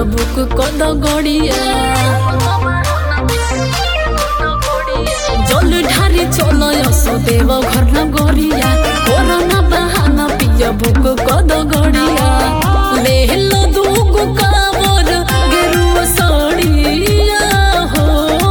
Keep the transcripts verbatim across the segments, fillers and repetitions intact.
book कद गड़िया जल ढारी चल असो देव घर न गरिया कोरोना बहाना पिया बुक कद गड़िया ले लो दुग कावर गेरुआ साड़िया हो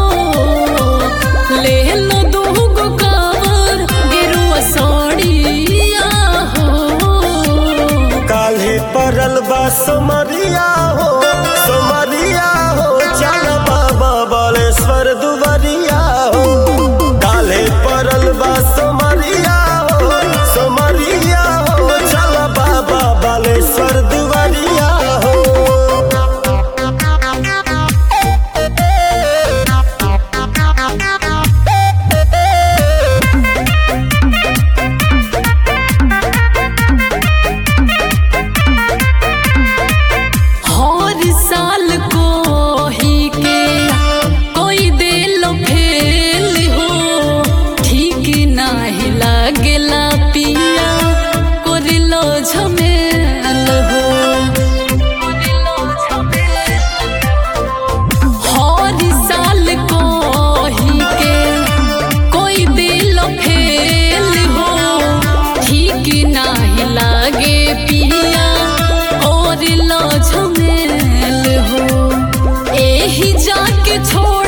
ले लो दुग कावर गेरुआ साड़िया हो काल्हे परल बा सोमरिया हो सोमरिया हो चल बाबा बालेश्वर दुबरिया हो काल्हे परल बा सोमरिया हो सोमरिया हो चल बाबा बालेश्वर दुबरिया हो साल को ही के कोई दिल फेल हो ठीक नाही लागेला पिया कोरिलो झमेल हो हर साल को ही के कोई दिल फेल हो ठीक नाही लागे पिया कोरिलो झमेल हो एही जाके छोड़